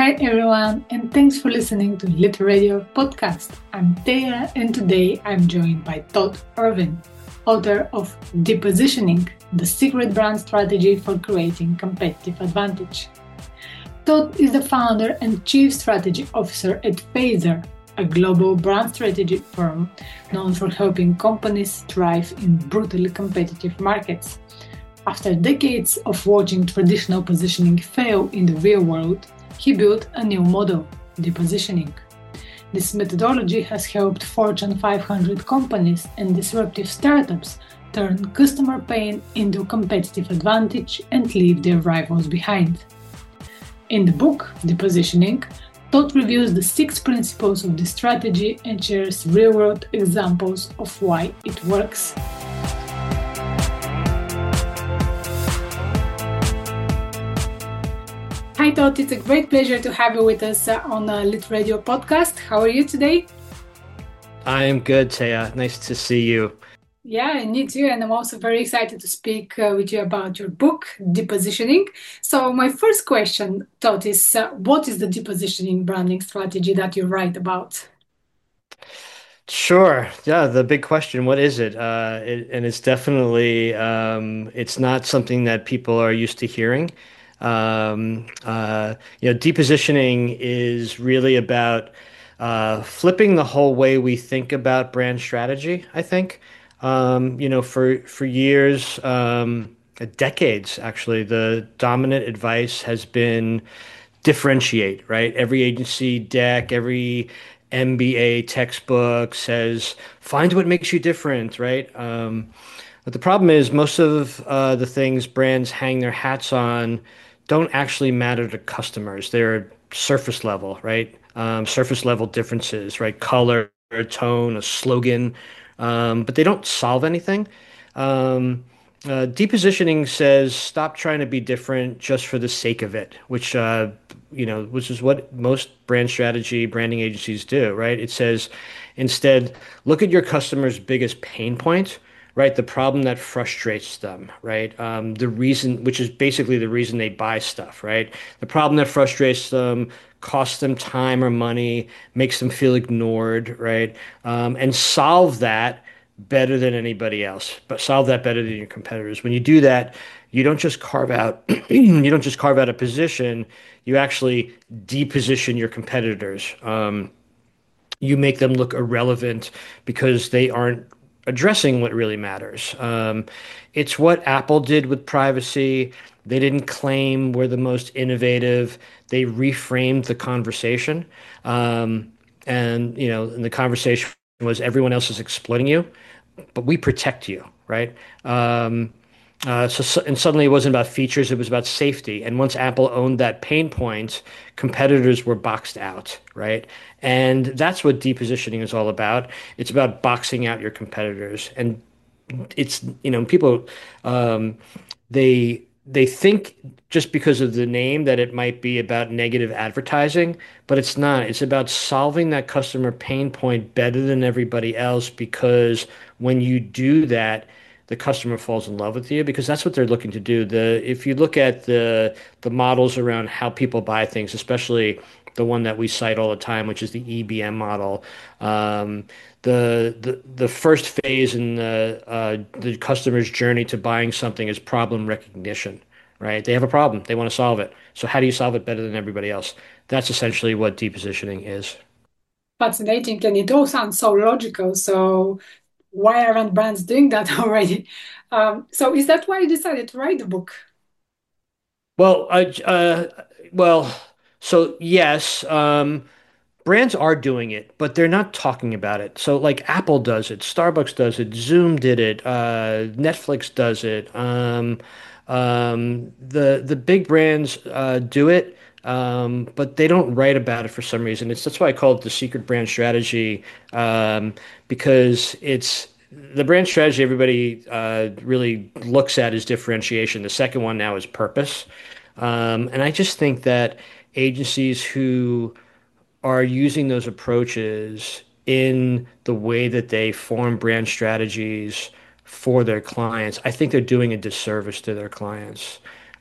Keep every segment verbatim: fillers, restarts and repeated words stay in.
Hi everyone, and thanks for listening to Lit Radio podcast. I'm Thea, and today I'm joined by Todd Irvin, author of Depositioning: The Secret Brand Strategy for Creating Competitive Advantage. Todd is the founder and chief strategy officer at Phaser, a global brand strategy firm known for helping companies thrive in brutally competitive markets. After decades of watching traditional positioning fail in the real world, he built a new model, depositioning. This methodology has helped Fortune five hundred companies and disruptive startups turn customer pain into competitive advantage and leave their rivals behind. In the book, Depositioning, Todd reviews the six principles of this strategy and shares real-world examples of why it works. Hi Todd, it's a great pleasure to have you with us uh, on a Lit Radio podcast. How are you today? I am good, Taya. Nice to see you. Yeah, and me too. And I'm also very excited to speak uh, with you about your book, Depositioning. So my first question, Todd, is uh, what is the depositioning branding strategy that you write about? Sure. Yeah, the big question, what is it? Uh, it and it's definitely um, it's not something that people are used to hearing. Um, uh, you know, depositioning is really about uh, flipping the whole way we think about brand strategy, I think. Um, you know, for for years, um, decades actually, the dominant advice has been differentiate, right? Every agency deck, every M B A textbook says find what makes you different, right? Um, but the problem is most of uh, the things brands hang their hats on don't actually matter to customers. They're surface level, right? Um, surface level differences, right? Color, tone, a slogan, um, but they don't solve anything. Um, uh, depositioning says stop trying to be different just for the sake of it, which uh, you know, which is what most brand strategy branding agencies do, right? It says instead look at your customer's biggest pain point, right? The problem that frustrates them, right? Um, the reason, which is basically the reason they buy stuff, right? The problem that frustrates them, costs them time or money, makes them feel ignored, right? Um, and solve that better than anybody else, but solve that better than your competitors. When you do that, you don't just carve out you don't just carve out a position, you actually deposition your competitors. Um, you make them look irrelevant because they aren't addressing what really matters. Um, it's what Apple did with privacy. They didn't claim we're the most innovative. They reframed the conversation. Um, and, you know, and the conversation was everyone else is exploiting you, but we protect you, right? Um, uh, so, so- and suddenly it wasn't about features, it was about safety. And once Apple owned that pain point, competitors were boxed out, right? And that's what depositioning is all about. It's about boxing out your competitors. And it's, you know, people um, they they think just because of the name that it might be about negative advertising, but it's not. It's about solving that customer pain point better than everybody else because when you do that, the customer falls in love with you because that's what they're looking to do. The if you look at the the models around how people buy things, especially the one that we cite all the time, which is the E B M model. Um, the, the the first phase in the uh, the customer's journey to buying something is problem recognition, right? They have a problem, they want to solve it. So how do you solve it better than everybody else? That's essentially what depositioning is. Fascinating, and it all sounds so logical. So why aren't brands doing that already? Um, so is that why you decided to write the book? Well, I uh, well, so yes, um, brands are doing it, but they're not talking about it. So like Apple does it, Starbucks does it, Zoom did it, uh, Netflix does it. Um, um, the the big brands uh, do it, um, but they don't write about it for some reason. It's that's why I call it the secret brand strategy, um, because it's the brand strategy everybody uh, really looks at is differentiation. The second one now is purpose. Um, and I just think that agencies who are using those approaches in the way that they form brand strategies for their clients, I think they're doing a disservice to their clients.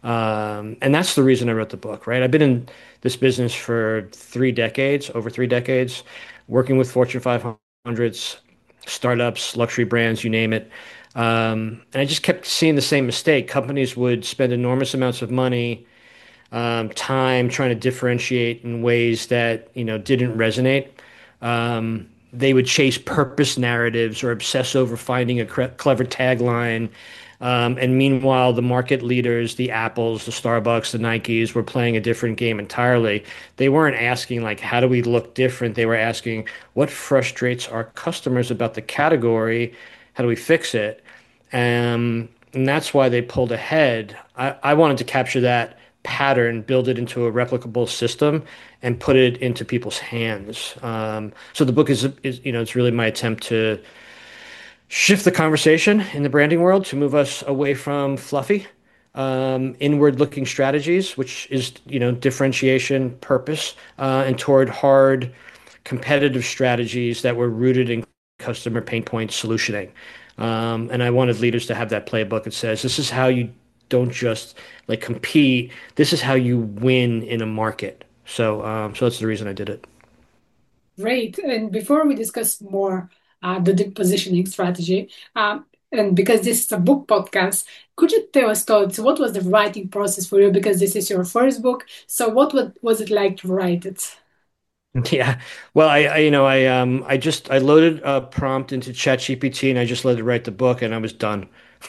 Um, and that's the reason I wrote the book, right? I've been in this business for three decades, over three decades, working with Fortune five hundreds, startups, luxury brands, you name it. Um, and I just kept seeing the same mistake. Companies would spend enormous amounts of money, um, time trying to differentiate in ways that, you know, didn't resonate. Um, they would chase purpose narratives or obsess over finding a cre clever tagline. Um, and meanwhile, the market leaders, the Apples, the Starbucks, the Nikes, were playing a different game entirely. They weren't asking, like, how do we look different? They were asking, what frustrates our customers about the category? How do we fix it? Um, and that's why they pulled ahead. I, I wanted to capture that pattern, build it into a replicable system, and put it into people's hands. Um, so the book is, is, you know, it's really my attempt to shift the conversation in the branding world to move us away from fluffy, um, inward-looking strategies, which is, you know, differentiation, purpose, uh, and toward hard, competitive strategies that were rooted in customer pain point solutioning. Um, and I wanted leaders to have that playbook that says, this is how you don't just like compete. This is how you win in a market. So, um, so that's the reason I did it. Great. And before we discuss more uh, the deep positioning strategy, um, and because this is a book podcast, could you tell us, Todd, what was the writing process for you? Because this is your first book. So what wa- was it like to write it? Yeah. Well, I, I, you know, I, um, I just, I loaded a prompt into ChatGPT and I just let it write the book and I was done.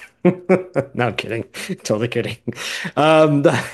No, I'm kidding. Totally kidding. Um, the-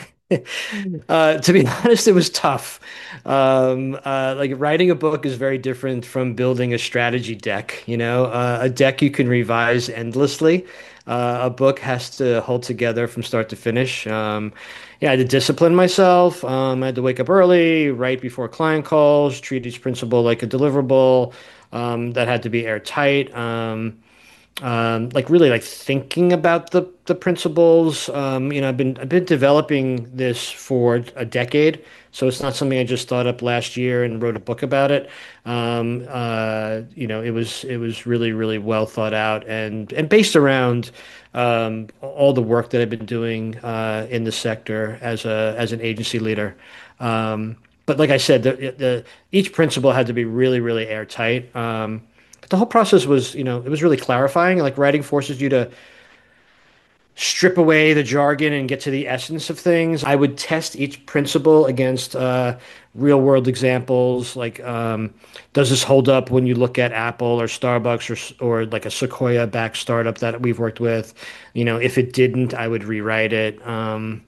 uh, to be honest, it was tough. Um, uh, like writing a book is very different from building a strategy deck. You know, uh, a deck you can revise endlessly. Uh, a book has to hold together from start to finish. Um, yeah, I had to discipline myself. Um, I had to wake up early, write before client calls, treat each principal like a deliverable. Um, that had to be airtight. Um, um, like really like thinking about the the principles. Um, you know, I've been I've been developing this for a decade, so it's not something I just thought up last year and wrote a book about it. Um, uh, you know, it was it was really really well thought out and and based around um, all the work that I've been doing uh, in the sector as a as an agency leader. Um, but like I said, the, the each principle had to be really really airtight. Um, but the whole process was, you know, it was really clarifying. Like writing forces you to strip away the jargon and get to the essence of things. I would test each principle against uh, real world examples. Like, um, does this hold up when you look at Apple or Starbucks or or like a Sequoia backed startup that we've worked with? You know, if it didn't, I would rewrite it. Um,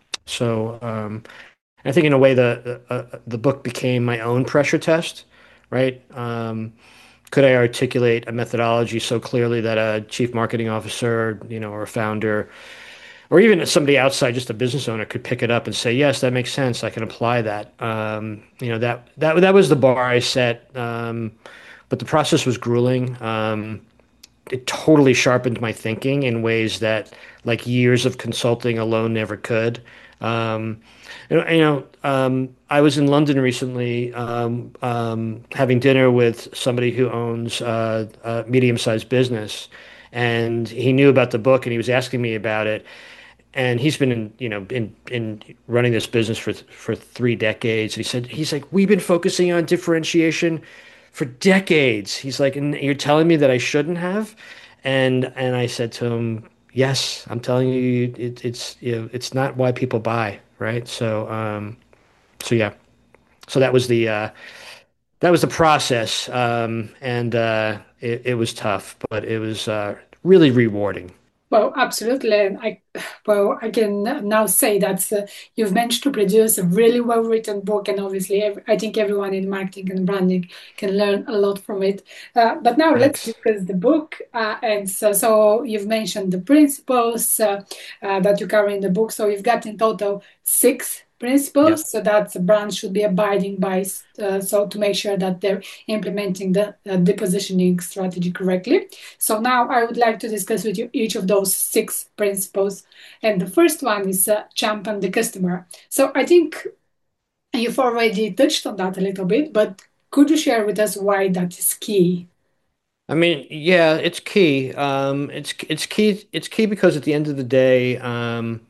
so um, I think in a way the uh, uh, the book became my own pressure test, right? Um, could I articulate a methodology so clearly that a chief marketing officer, you know, or a founder, or even somebody outside, just a business owner, could pick it up and say, "Yes, that makes sense. I can apply that." Um, you know, that that that was the bar I set. Um, but the process was grueling. Um, it totally sharpened my thinking in ways that like years of consulting alone never could. Um, you know, you know, um, I was in London recently, um, um, having dinner with somebody who owns uh, a medium-sized business, and he knew about the book, and he was asking me about it. And he's been in, you know, in in running this business for for three decades. And he said, he's like, we've been focusing on differentiation for decades. He's like, and you're telling me that I shouldn't have? And and I said to him, yes, I'm telling you, it, it's you know, it's not why people buy, right? So um, so yeah, so that was the uh, that was the process, um, and uh, it, it was tough, but it was uh, really rewarding. Well, absolutely. And I, well, I can now say that uh, you've managed to produce a really well-written book, and obviously, ev- I think everyone in marketing and branding can learn a lot from it. Uh, but now let's Thanks. discuss the book. Uh, and so, so you've mentioned the principles uh, uh, that you cover in the book. So you've got in total six Yeah. principles. So that the brand should be abiding by. Uh, so to make sure that they're implementing the uh, the positioning strategy correctly. So now I would like to discuss with you each of those six principles. And the first one is uh, champion the customer. So I think you've already touched on that a little bit, but could you share with us why that is key? I mean, yeah, it's key. Um, it's it's key. It's key because at the end of the day, um,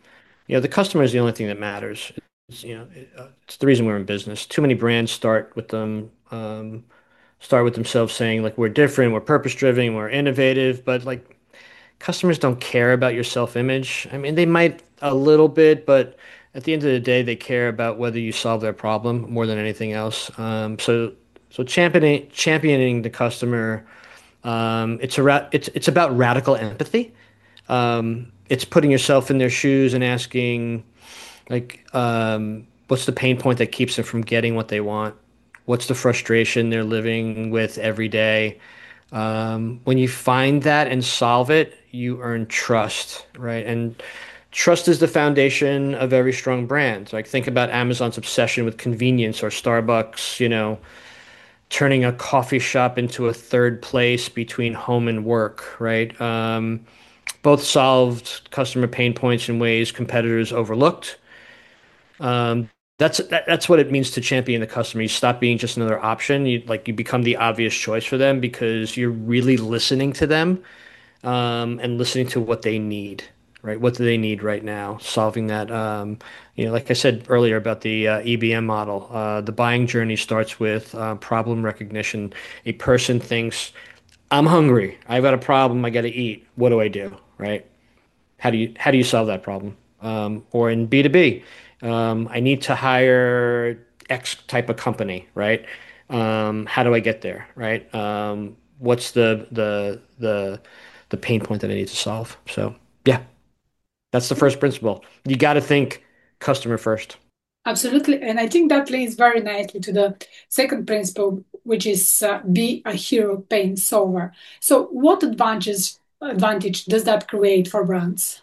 You know, the customer is the only thing that matters. It's, you know, it, uh, it's the reason we're in business. Too many brands start with them, um, start with themselves saying like we're different, we're purpose driven, we're innovative, but like customers don't care about your self-image. I mean, they might a little bit, but at the end of the day, they care about whether you solve their problem more than anything else. Um, so, so championing championing the customer, um, it's a ra it's it's about radical empathy. Um, it's putting yourself in their shoes and asking, like, um, what's the pain point that keeps them from getting what they want? What's the frustration they're living with every day? Um, when you find that and solve it, you earn trust, right? And trust is the foundation of every strong brand. Like think about Amazon's obsession with convenience or Starbucks, you know, turning a coffee shop into a third place between home and work, right? Um, both solved customer pain points in ways competitors overlooked. Um, that's that, that's what it means to champion the customer. You stop being just another option. You like you become the obvious choice for them because you're really listening to them, um, and listening to what they need, right? What do they need right now? Solving that. Um, you know, like I said earlier about the uh, E B M model, uh, the buying journey starts with uh, problem recognition. A person thinks, "I'm hungry. I've got a problem. I got to eat. What do I do?" Right? How do you how do you solve that problem? Um, or in B two B, um, I need to hire X type of company, right? Um, how do I get there, right? Um, what's the the the the pain point that I need to solve? So yeah, that's the first principle. You got to think customer first. Absolutely. And I think that leads very nicely to the second principle, which is uh, be a hero pain solver. So, what advantage advantage does that create for brands?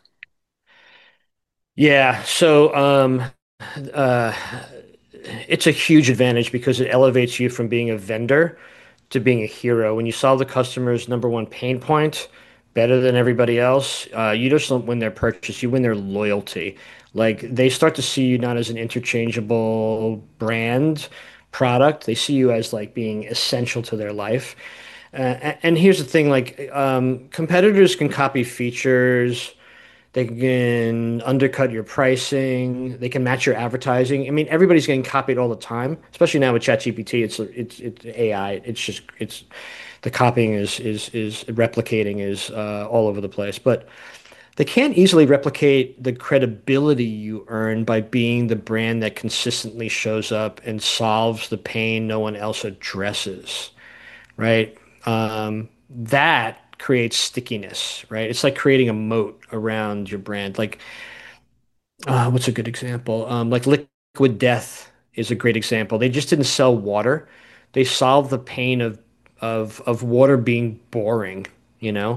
Yeah. So um, uh, it's a huge advantage because it elevates you from being a vendor to being a hero. When you solve the customer's number one pain point better than everybody else, uh, you just don't win their purchase, you win their loyalty. Like they start to see you not as an interchangeable brand product, they see you as like being essential to their life. Uh, a- and here's the thing, like um, competitors can copy features, they can undercut your pricing. They can match your advertising. I mean, everybody's getting copied all the time, especially now with ChatGPT. It's it's it's A I. It's just it's the copying is is is replicating is uh, all over the place. But they can't easily replicate the credibility you earn by being the brand that consistently shows up and solves the pain no one else addresses, right? Um, that creates stickiness, right? It's like creating a moat around your brand. Like, uh, what's a good example? Um, like Liquid Death is a great example. They just didn't sell water. They solved the pain of of of water being boring, you know?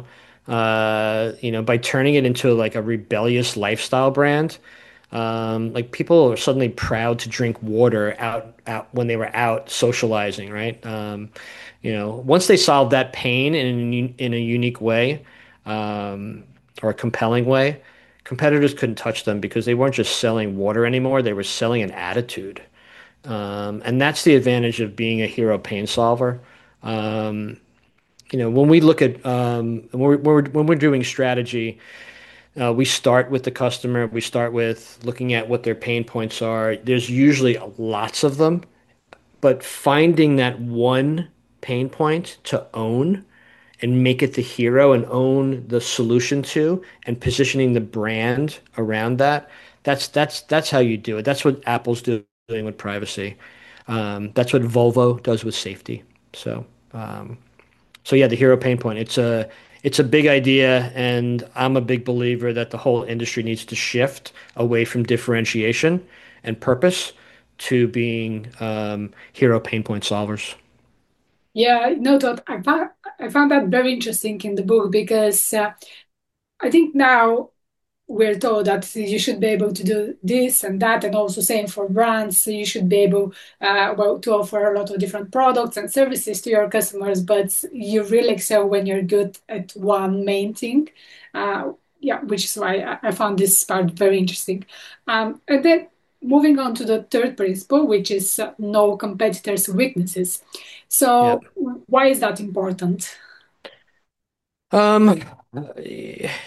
Uh, you know, by turning it into like a rebellious lifestyle brand. Um, like people are suddenly proud to drink water out out when they were out socializing, right? Um, you know, once they solved that pain in a, in a unique way, um, or a compelling way, competitors couldn't touch them because they weren't just selling water anymore, they were selling an attitude. Um, and that's the advantage of being a hero pain solver. Um, you know, when we look at um, when we're, when we're when we're doing strategy, uh, we start with the customer. We start with looking at what their pain points are. There's usually lots of them, but finding that one pain point to own and make it the hero and own the solution to and positioning the brand around that, that's that's that's how you do it. That's what Apple's doing with privacy. Um, that's what Volvo does with safety. So um, so yeah, the hero pain point. It's a it's a big idea, and I'm a big believer that the whole industry needs to shift away from differentiation and purpose to being um, hero pain point solvers. Yeah, no, Todd, I found I found that very interesting in the book because uh, I think now we're told that you should be able to do this and that, and also same for brands. So you should be able, uh, well, to offer a lot of different products and services to your customers. But you really excel when you're good at one main thing. Uh, yeah, which is why I, I found this part very interesting. Um, and then moving on to the third principle, which is uh, know competitors' weaknesses. Yep. So why is that important? Um,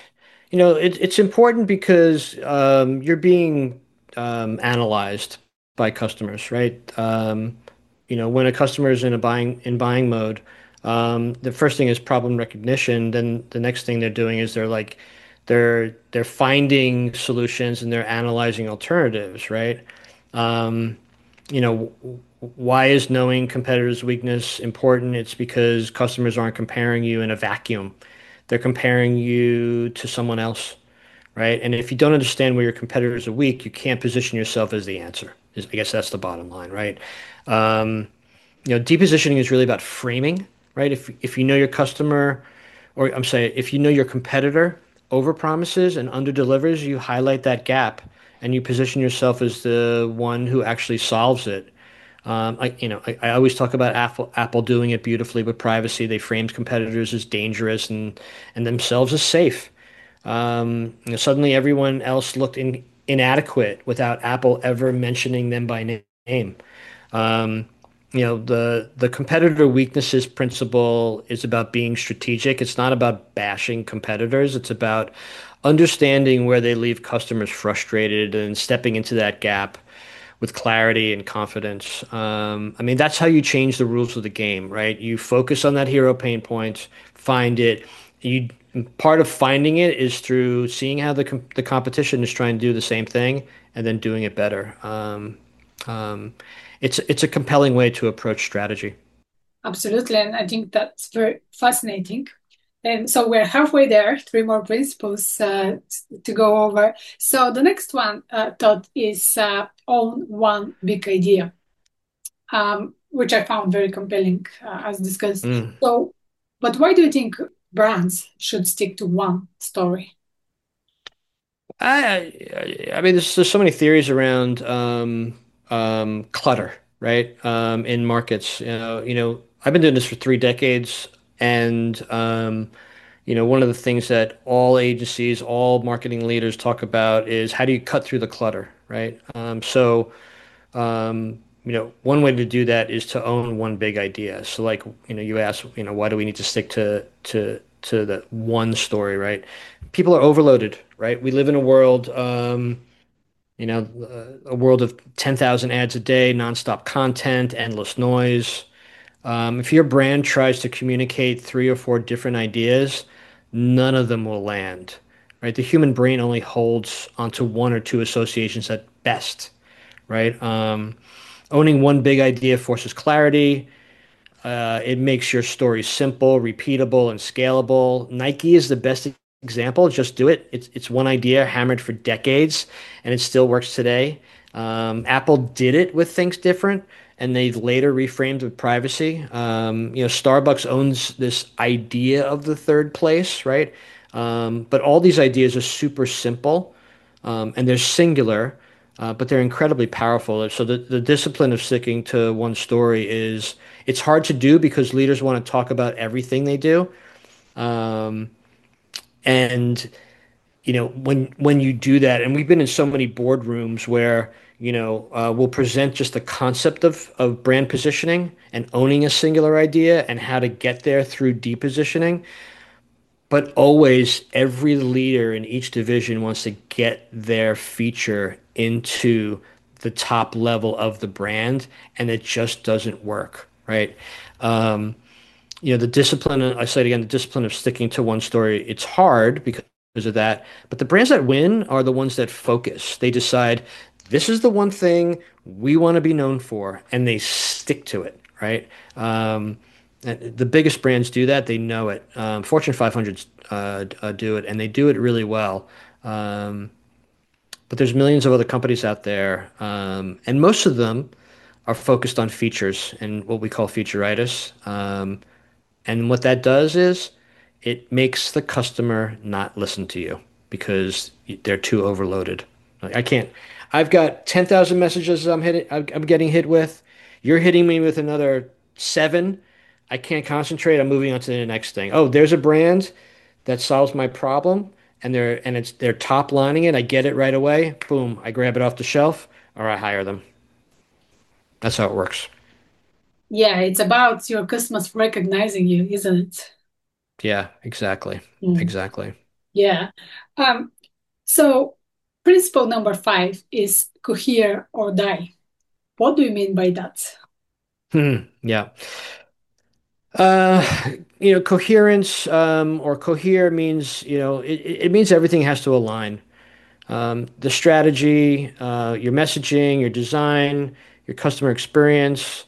You know, it, it's important because um, you're being um, analyzed by customers, right? Um, you know, when a customer is in a buying in buying mode, um, the first thing is problem recognition. Then the next thing they're doing is they're like they're they're finding solutions and they're analyzing alternatives, right? Um, you know, why is knowing competitors' weakness important? It's because customers aren't comparing you in a vacuum. They're comparing you to someone else, right? And if you don't understand where your competitors are weak, you can't position yourself as the answer. I guess that's the bottom line, right? Um, you know, depositioning is really about framing, right? If if you know your customer, or I'm saying, if you know your competitor overpromises and underdelivers, you highlight that gap and you position yourself as the one who actually solves it. Um, I, you know, I, I always talk about Apple, Apple doing it beautifully with privacy. They framed competitors as dangerous and and themselves as safe. Um, you know, suddenly everyone else looked in, inadequate without Apple ever mentioning them by na- name. Um, you know, the the competitor weaknesses principle is about being strategic. It's not about bashing competitors. It's about understanding where they leave customers frustrated and stepping into that gap with clarity and confidence. Um, I mean, that's how you change the rules of the game, right? You focus on that hero pain point, find it. You part of finding it is through seeing how the com the competition is trying to do the same thing and then doing it better. Um, um, it's it's a compelling way to approach strategy. Absolutely, and I think that's very fascinating. And so we're halfway there, three more principles uh, to go over. So the next one, uh, Todd, is uh, own one big idea, um, which I found very compelling, uh, as discussed. Mm. So, but why do you think brands should stick to one story? I, I I mean, there's, there's so many theories around um, um, clutter, right? Um, in markets, you know, you know, I've been doing this for three decades, and um, you know, one of the things that all agencies, all marketing leaders talk about is how do you cut through the clutter, right? Um, so, um, you know, one way to do that is to own one big idea. So, like, you know, you ask, you know, why do we need to stick to to to the one story, right? People are overloaded, right? We live in a world, um, you know, uh, a world of ten thousand ads a day, nonstop content, endless noise. Um, if your brand tries to communicate three or four different ideas, none of them will land, right? The human brain only holds onto one or two associations at best, right? Um, owning one big idea forces clarity. Uh, it makes your story simple, repeatable, and scalable. Nike is the best example. Just do it. It's it's one idea hammered for decades, and it still works today. Um, Apple did it with Things Different, and they later reframed with privacy. Um, you know, Starbucks owns this idea of the third place, right? Um, but all these ideas are super simple, um, and they're singular, uh, but they're incredibly powerful. So the, the discipline of sticking to one story is it's hard to do because leaders want to talk about everything they do. Um, and you know when when you do that, and we've been in so many boardrooms where you know uh, we'll present just the concept of of brand positioning and owning a singular idea and how to get there through depositioning. But always, every leader in each division wants to get their feature into the top level of the brand, and it just doesn't work, right? Um, you know, the discipline, I say it again, the discipline of sticking to one story, it's hard because of that. But the brands that win are the ones that focus. They decide this is the one thing we want to be known for, and they stick to it, right? Um, and the biggest brands do that. They know it. Um, Fortune five hundreds uh, uh, do it, and they do it really well. Um, but there's millions of other companies out there, um, and most of them are focused on features and what we call featureitis. Um, and what that does is it makes the customer not listen to you because they're too overloaded. Like, I can't, I've got ten thousand messages I'm hitting, I'm I'm getting hit with. You're hitting me with another seven. I can't concentrate. I'm moving on to the next thing. Oh, there's a brand that solves my problem and they're and it's they're top lining it. I get it right away. Boom, I grab it off the shelf or I hire them. That's how it works. Yeah, it's about your customers recognizing you, isn't it? Yeah, exactly. Mm. Exactly. Yeah. Um, so principle number five is cohere or die. What do you mean by that? Hmm, yeah. Uh, you know, coherence um, or cohere means, you know, it, it means everything has to align. Um, the strategy, uh, your messaging, your design, your customer experience.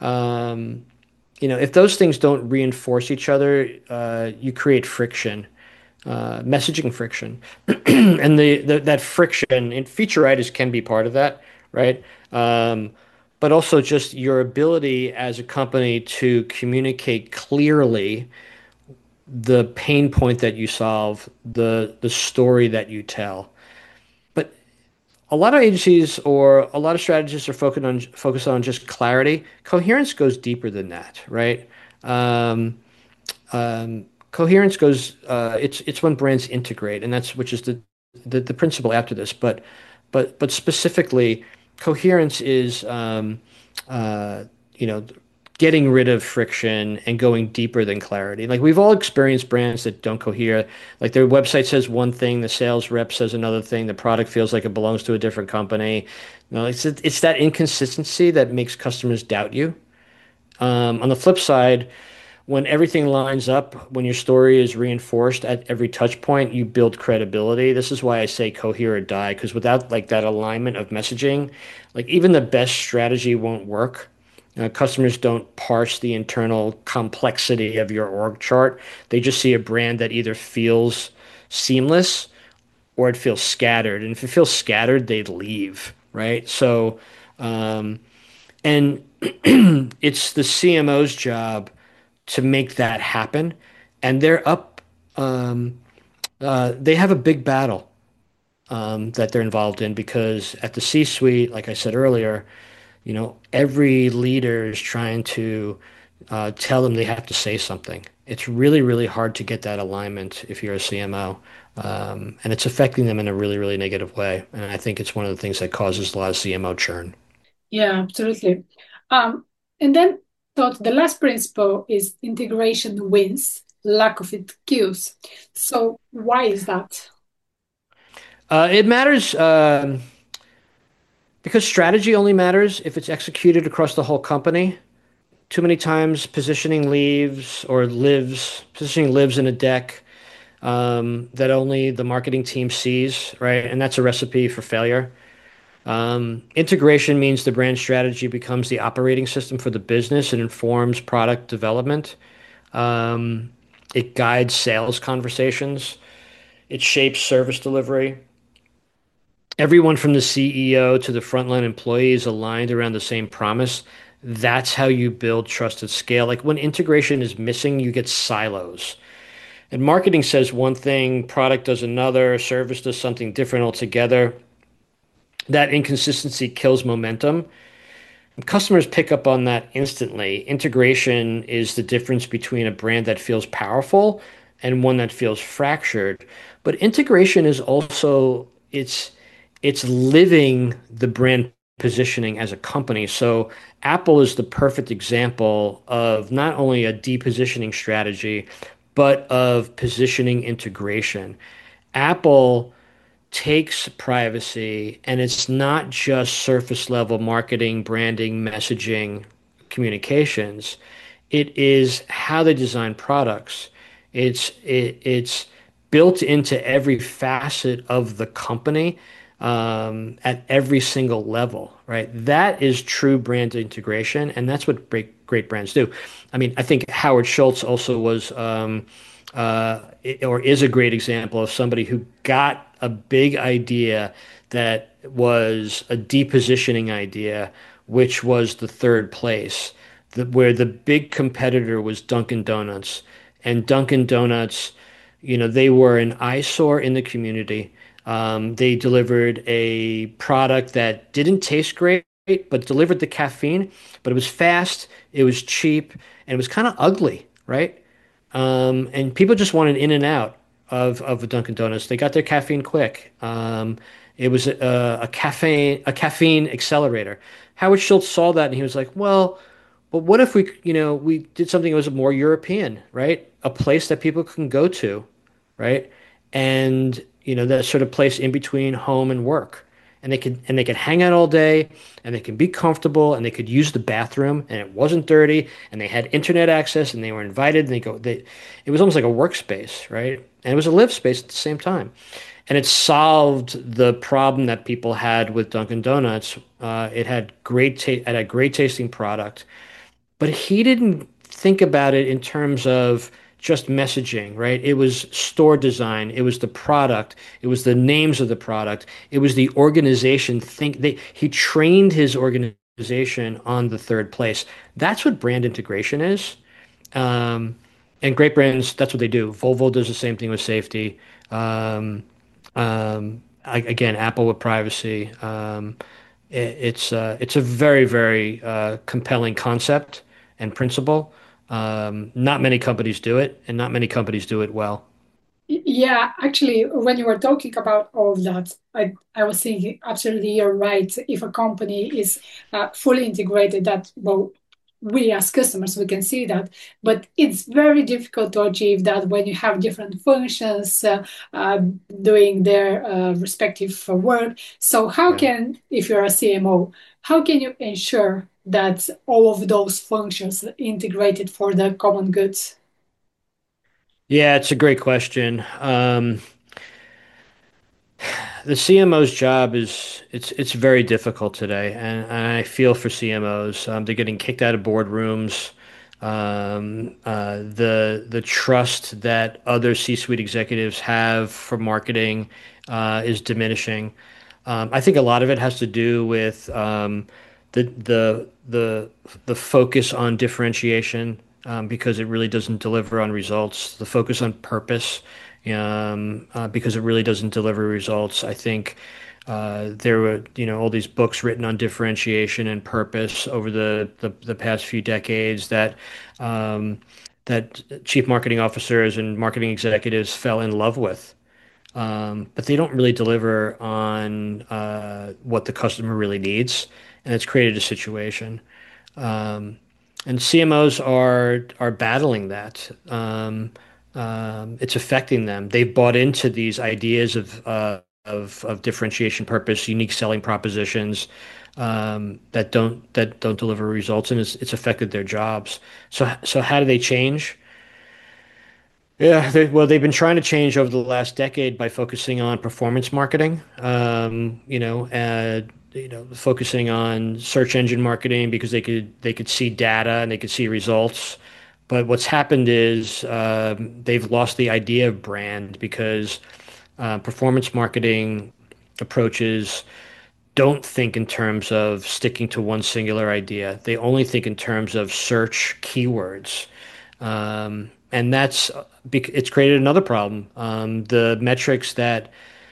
Um, you know, if those things don't reinforce each other, uh, you create friction, uh, messaging friction, and the, the that friction and featureitis can be part of that, right? Um, but also just your ability as a company to communicate clearly the pain point that you solve, the the story that you tell. But a lot of agencies or a lot of strategists are focused on focused on just clarity. Coherence goes deeper than that, right? Um, um, Coherence goes. Uh, it's it's when brands integrate, and that's which is the, the the principle after this. But but but specifically, coherence is um, uh, you know getting rid of friction and going deeper than clarity. Like we've all experienced brands that don't cohere. Like their website says one thing, the sales rep says another thing, the product feels like it belongs to a different company. You know, it's it's that inconsistency that makes customers doubt you. Um, on the flip side, when everything lines up, when your story is reinforced at every touch point, you build credibility. This is why I say cohere or die, because without like that alignment of messaging, like even the best strategy won't work. Uh, customers don't parse the internal complexity of your org chart. They just see a brand that either feels seamless or it feels scattered. And if it feels scattered, they leave, right? So, um, and it's the C M O's job to make that happen. And they're up, um, uh, they have a big battle um, that they're involved in because at the C-suite, like I said earlier, you know, every leader is trying to uh, tell them they have to say something. It's really, really hard to get that alignment if you're a C M O. Um, and it's affecting them in a really, really negative way. And I think it's one of the things that causes a lot of C M O churn. Yeah, absolutely. Um, and then thought the last principle is integration wins, lack of it kills. So why is that? Uh, it matters. Um, Because strategy only matters if it's executed across the whole company. Too many times positioning leaves or lives, positioning lives in a deck um, that only the marketing team sees, right? And that's a recipe for failure. Um, integration means the brand strategy becomes the operating system for the business. It informs product development. Um, it guides sales conversations. It shapes service delivery. Everyone from the C E O to the frontline employees aligned around the same promise. That's how you build trust at scale. Like when integration is missing, you get silos. And marketing says one thing, product does another, service does something different altogether. That inconsistency kills momentum. Customers pick up on that instantly. Integration is the difference between a brand that feels powerful and one that feels fractured. But integration is also it's it's living the brand positioning as a company. So Apple is the perfect example of not only a depositioning strategy, but of positioning integration. Apple takes privacy and it's not just surface level marketing, branding, messaging, communications. It is how they design products. It's it, it's built into every facet of the company um, at every single level, right? That is true brand integration, and that's what great great brands do. I mean, I think Howard Schultz also was um, uh, or is a great example of somebody who got a big idea that was a depositioning idea, which was the third place, the, where the big competitor was Dunkin' Donuts. And Dunkin' Donuts, you know, they were an eyesore in the community. Um, they delivered a product that didn't taste great, but delivered the caffeine, but it was fast, it was cheap, and it was kind of ugly, right? Um, and people just wanted in and out of of a Dunkin' Donuts. They got their caffeine quick. Um, it was a, a caffeine a caffeine accelerator. Howard Schultz saw that and he was like, "Well, but what if we, you know, we did something that was more European, right? A place that people can go to, right? and you know that sort of place in between home and work. And they could and they could hang out all day, and they could be comfortable, and they could use the bathroom, and it wasn't dirty, and they had internet access, and they were invited, and they go they it was almost like a workspace, right? And it was a live space at the same time. And it solved the problem that people had with Dunkin' Donuts. Uh, it had great ta it had a great tasting product, but he didn't think about it in terms of just messaging, right? It was store design, it was the product, it was the names of the product, it was the organization. Think they he trained his organization on the third place. That's what brand integration is. Um, and great brands, that's what they do. Volvo does the same thing with safety. Um, um, I, again, Apple with privacy. Um, it, it's uh, it's a very, very uh, compelling concept and principle. Um, not many companies do it, and not many companies do it well. Yeah, actually, when you were talking about all of that, I, I was thinking absolutely you're right. If a company is uh, fully integrated, that, well, we as customers, we can see that, but it's very difficult to achieve that when you have different functions uh, uh, doing their uh, respective uh, work. So how Yeah. can, if you're a C M O, how can you ensure that all of those functions are integrated for the common goods? Yeah, it's a great question. Um, the C M O's job is it's it's very difficult today, and, and I feel for C M Os. Um, they're getting kicked out of boardrooms. Um, uh, the the trust that other C-suite executives have for marketing uh, is diminishing. Um, I think a lot of it has to do with um, the the the the focus on differentiation um, because it really doesn't deliver on results. The focus on purpose um, uh, because it really doesn't deliver results. I think uh, there were you know all these books written on differentiation and purpose over the the, the past few decades that. Um, that chief marketing officers and marketing executives fell in love with um, but they don't really deliver on uh, what the customer really needs, and it's created a situation. Um, and C M Os are are battling that. Um, um, it's affecting them. They've bought into these ideas of uh, of of differentiation, purpose, unique selling propositions um, that don't that don't deliver results, and it's it's affected their jobs. So so how do they change? Yeah, they, well, they've been trying to change over the last decade by focusing on performance marketing. Um, you know, uh, you know, focusing on search engine marketing because they could they could see data and they could see results. But what's happened is um, they've lost the idea of brand because uh, performance marketing approaches don't think in terms of sticking to one singular idea. They only think in terms of search keywords. Um, and that's it's created another problem. Um, the metrics that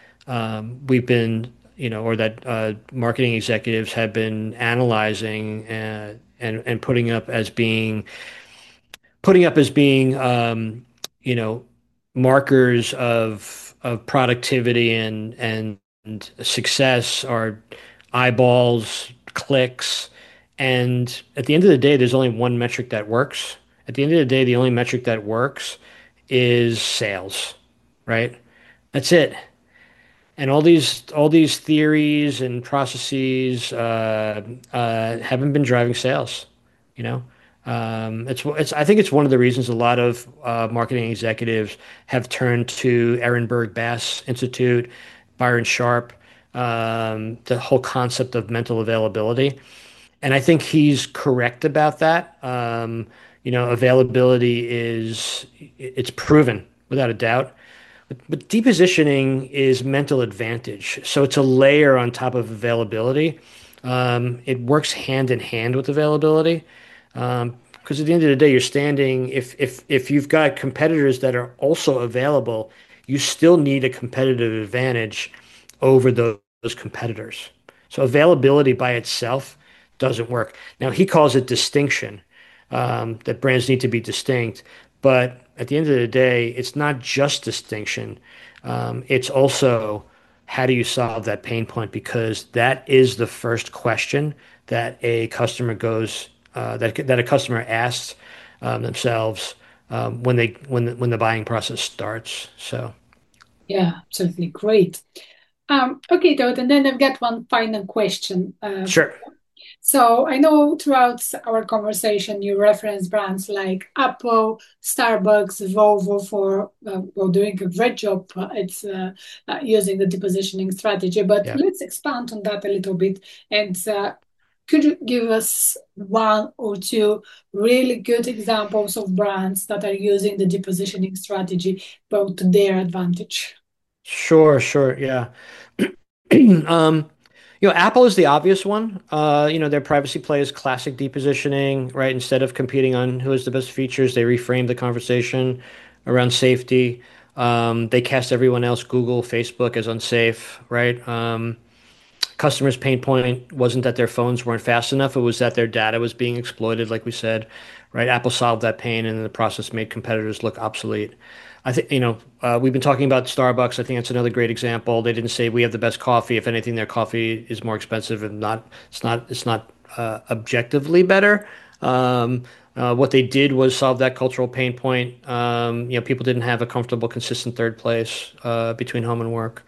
um, we've been, you know, or that uh, marketing executives have been analyzing uh, and and putting up as being putting up as being, um, you know, markers of of productivity and and, and success are eyeballs, clicks, and at the end of the day, there's only one metric that works. At the end of the day, the only metric that works is sales, right? That's it. And all these all these theories and processes uh, uh, haven't been driving sales, you know. Um, it's it's I think it's one of the reasons a lot of uh, marketing executives have turned to Ehrenberg Bass Institute, Byron Sharp, um, the whole concept of mental availability. And I think he's correct about that. Um, you know, availability is it's proven without a doubt. But, but depositioning is mental advantage. So it's a layer on top of availability. Um, it works hand in hand with availability. Um, because at the end of the day, you're standing, if if if you've got competitors that are also available, you still need a competitive advantage over those, those competitors. So availability by itself doesn't work. Now he calls it distinction, um, that brands need to be distinct. But at the end of the day, it's not just distinction. Um, it's also how do you solve that pain point? Because that is the first question that a customer goes uh, that that a customer asks um, themselves um, when they when the, when the buying process starts. So Yeah, absolutely. Great. Um, okay, Todd, and then I've got one final question. Uh, Sure. So I know throughout our conversation you reference brands like Apple, Starbucks, Volvo for uh, well doing a great job. Uh, it's uh, uh, using the depositioning strategy, but Yeah. let's expand on that a little bit. And uh, could you give us one or two really good examples of brands that are using the depositioning strategy both to their advantage? Sure, sure. Yeah. Um, you know, Apple is the obvious one. Uh, you know, their privacy play is classic depositioning, right? Instead of competing on who has the best features, they reframe the conversation around safety. Um, they cast everyone else, Google, Facebook, as unsafe, right? Um, customers' pain point wasn't that their phones weren't fast enough, it was that their data was being exploited, like we said, right? Apple solved that pain and in the process made competitors look obsolete. I think, you know, uh, we've been talking about Starbucks. I think that's another great example. They didn't say we have the best coffee. If anything, their coffee is more expensive and not, it's not, it's not uh, objectively better. Um, uh, what they did was solve that cultural pain point. Um, you know, people didn't have a comfortable, consistent third place uh, between home and work.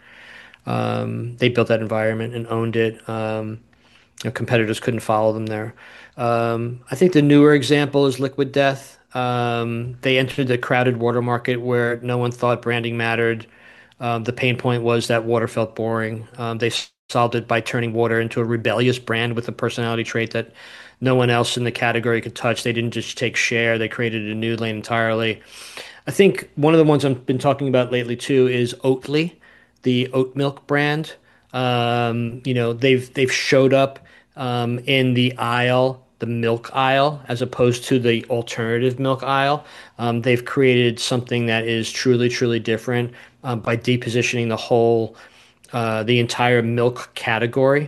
Um, they built that environment and owned it. Um, you know, competitors couldn't follow them there. Um, I think the newer example is Liquid Death. Um, they entered the crowded water market where no one thought branding mattered. Um, the pain point was that water felt boring. Um, they solved it by turning water into a rebellious brand with a personality trait that no one else in the category could touch. They didn't just take share, they created a new lane entirely. I think one of the ones I've been talking about lately too is Oatly, the oat milk brand. Um, you know, they've they've showed up um, in the aisle, the milk aisle, as opposed to the alternative milk aisle. Um, they've created something that is truly, truly different um, by depositioning the whole, uh, the entire milk category.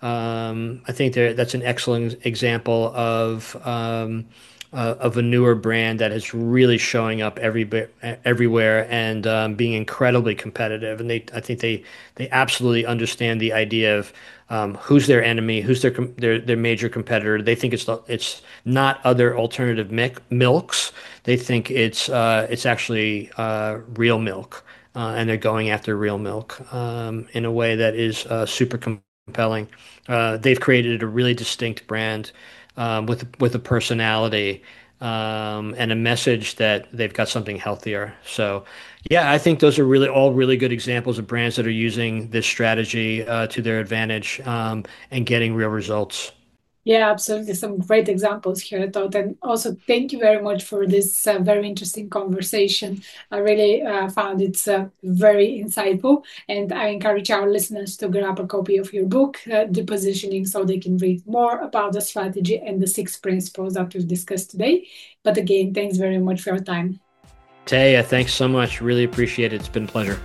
Um, I think there, that's an excellent example of um, uh, of a newer brand that is really showing up every everywhere and um, being incredibly competitive. And they, I think they they absolutely understand the idea of um, who's their enemy, who's their their their major competitor. They think it's it's not other alternative mic- milks. They think it's uh, it's actually uh, real milk, uh, and they're going after real milk um, in a way that is uh, super compelling. Uh, they've created a really distinct brand um, with with a personality um, and a message that they've got something healthier. So, yeah, I think those are really all really good examples of brands that are using this strategy uh, to their advantage um, and getting real results. Yeah, absolutely. Some great examples here, Todd. And also, thank you very much for this uh, very interesting conversation. I really uh, found it uh, very insightful. And I encourage our listeners to grab a copy of your book, uh, Depositioning, so they can read more about the strategy and the six principles that we've discussed today. But again, thanks very much for your time. Taya, thanks so much. Really appreciate it. It's been a pleasure.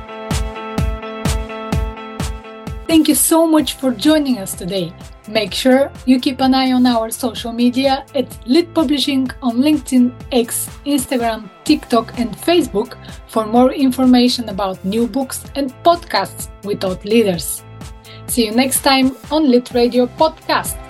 Thank you so much for joining us today. Make sure you keep an eye on our social media at Lit Publishing on LinkedIn, X, Instagram, TikTok, and Facebook for more information about new books and podcasts with thought leaders. See you next time on Lit Radio Podcast.